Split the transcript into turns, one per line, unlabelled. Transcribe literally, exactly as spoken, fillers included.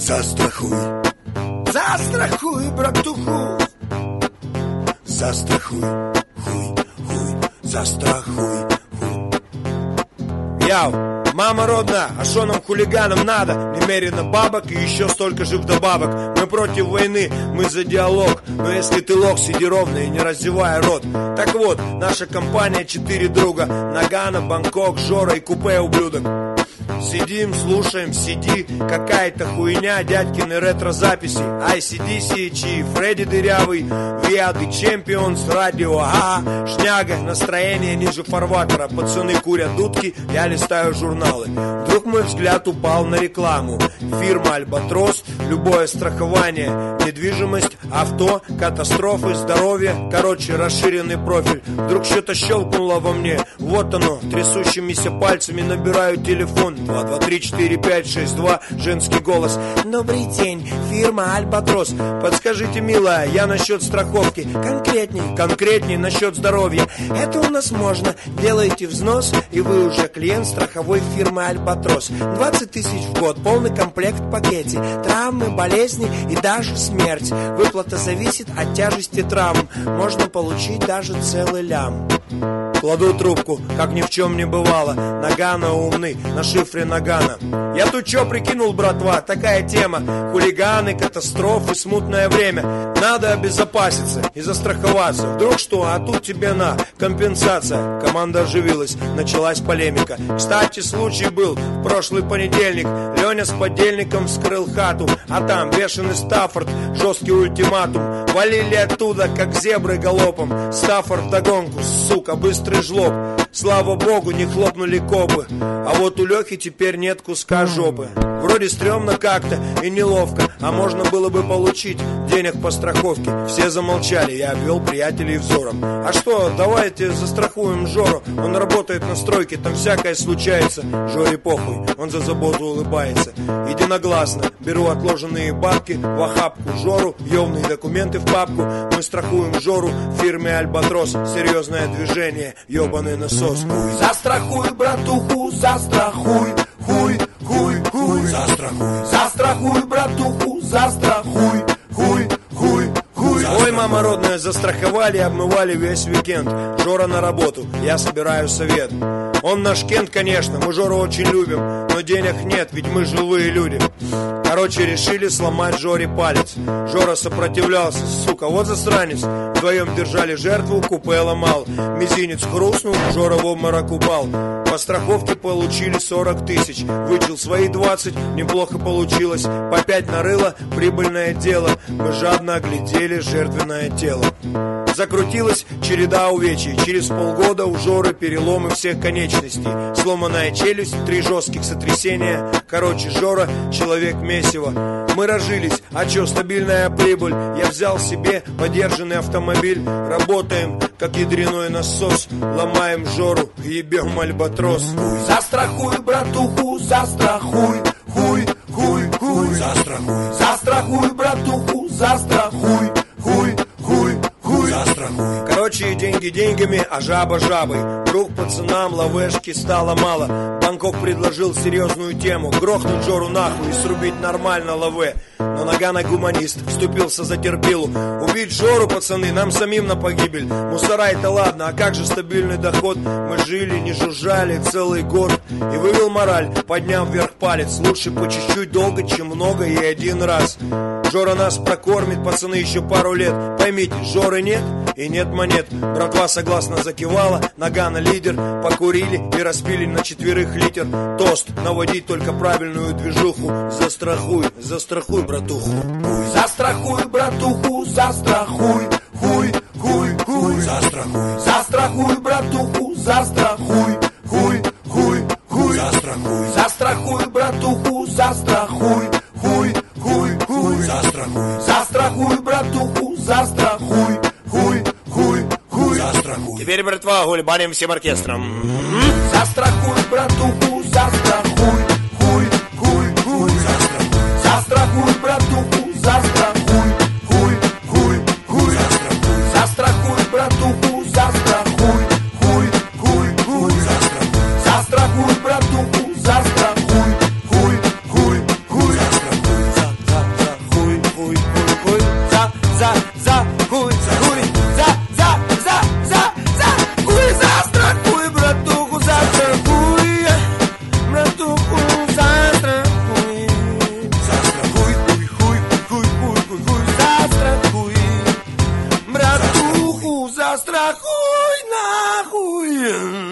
Застрахуй, застрахуй, братуху. Застрахуй, хуй, хуй, застрахуй, хуй. Яу, мама родная, а шо нам хулиганам надо? Немерено бабок и еще столько же вдобавок. Мы против войны, мы за диалог. Но если ты лох, сиди ровно и не раздевай рот. Так вот, наша компания четыре друга: Нагано, Бангкок, Жора и купе ублюдок. Сидим, слушаем, сиди, какая-то хуйня, дядькины ретро-записи, ай си ди си, Чи, Фредди Дырявый, We are the Champions, радио, ага, шняга, настроение ниже фарватера, пацаны курят дудки, я листаю журналы. Вдруг мой взгляд упал на рекламу. Фирма Альбатрос, любое страхование, недвижимость, авто, катастрофы, здоровье, короче, расширенный профиль. Вдруг что-то щелкнуло во мне, вот оно, трясущимися пальцами набираю телефон. Два, два, три, четыре, пять, шесть, два. Женский голос. Добрый день, фирма Альбатрос. Подскажите, милая, я насчет страховки. Конкретней, конкретней насчет здоровья. Это у нас можно. Делаете взнос, и вы уже клиент страховой фирмы Альбатрос. двадцать тысяч в год, полный комплект в пакете. Травмы, болезни и даже смерть. Выплата зависит от тяжести травм. Можно получить даже целый лям. Кладу трубку, как ни в чем не бывало. Нагано умный, на шифре Нагано. Я тут чё прикинул, братва, такая тема. Хулиганы, катастрофы, смутное время. Надо обезопаситься и застраховаться. Вдруг что, а тут тебе на компенсация. Команда оживилась, началась полемика. Кстати, случай был в прошлый понедельник. Леня с подельником вскрыл хату, а там бешеный Стаффорд, жесткий ультиматум. Валили оттуда, как зебры галопом. Стаффорд вдогонку, сука, быстрый жлоб. Слава богу, не хлопнули копы. А вот у Лехи теперь нет куска жопы. Вроде стрёмно как-то и неловко, а можно было бы получить денег по страховке. Все замолчали, я обвел приятелей взором. А что, давайте застрахуем Жору. Он работает на стройке, там всякое случается. Жоре похуй, он за заботу улыбается. Единогласно беру отложенные бабки в охапку Жору, ёвные документы в папку. Мы страхуем Жору в фирме Альбатрос. Серьезное движение, ёбаный насос. Хуй. Застрахуй, братуху, застрахуй. Хуй, хуй, хуй. Застрахуй, застрахуй, братуху, застрахуй. Хуй, хуй, хуй. Ой, мама родная, застраховали, обмывали весь уикенд. Жора на работу, я собираю совет. Он наш Кент, конечно, мы Жору очень любим, но денег нет, ведь мы живые люди. Короче, решили сломать Жоре палец. Жора сопротивлялся, сука, вот засранец. Вдвоем держали жертву, купе ломал. Мизинец хрустнул, Жора в обморок упал. По страховке получили сорок тысяч. Вычел свои двадцать, неплохо получилось. По пять нарыло, прибыльное дело. Мы жадно оглядели жертвенное тело. Закрутилась череда увечий. Через полгода у Жоры переломы всех конечностей. Сломанная челюсть, три жестких сотрясения. Короче, Жора человек месиво. Мы разжились, а чё, стабильная прибыль. Я взял себе подержанный автомобиль. Работаем, как ядреной насос. Ломаем Жору, ебем Альбатрос. Хуй. Застрахуй, братуху, застрахуй. Хуй, хуй, хуй. Застрахуй, застрахуй, братуху, застрахуй. Хуй, хуй, хуй. Застрахуй. Короче, деньги деньгами, а жаба жабой. Вдруг пацанам лавешки стало мало. Бангкок предложил серьезную тему: грохнуть Жору нахуй и срубить нормально лаве. Но Нагано гуманист вступился за терпилу. Убить Жору, пацаны, нам самим на погибель. Мусора это ладно, а как же стабильный доход? Мы жили, не жужжали целый год. И вывел мораль, подняв вверх палец. Лучше по чуть-чуть долго, чем много и один раз. Жора нас прокормит, пацаны, еще пару лет. Поймите, Жоры нет и нет монет. Братва согласно закивала, Нагано лидер. Покурили и распили на четверых литр. Тост, наводить только правильную движуху. Застрахуй, застрахуй, братуху. Хуй. Застрахуй, братуху, застрахуй. Хуй, хуй, хуй. Застрахуй, застрахуй, братуху, застрахуй. Хуй, хуй, хуй. Застрахуй, застрахуй, братуху, застрахуй. Хуй, хуй, хуй. Застрахуй, застрахуй, братуху, застрахуй. Хуй, хуй, хуй. Застрахуй. Теперь, братва, гульбаним всем оркестром. Mm-hmm. Застрахуй, братуху, застрахуй. Хуй, хуй, хуй. Застрахуй, застрахуй, братуху, застрахуй. Хуй, хуй, хуй. Застрахуй, застрахуй, братуху, застрахуй. Хуй, хуй, хуй. Застрахуй, застрахуй, братуху, застрахуй. Хуй, хуй, хуй. Застрахуй, застрахуй нахуй.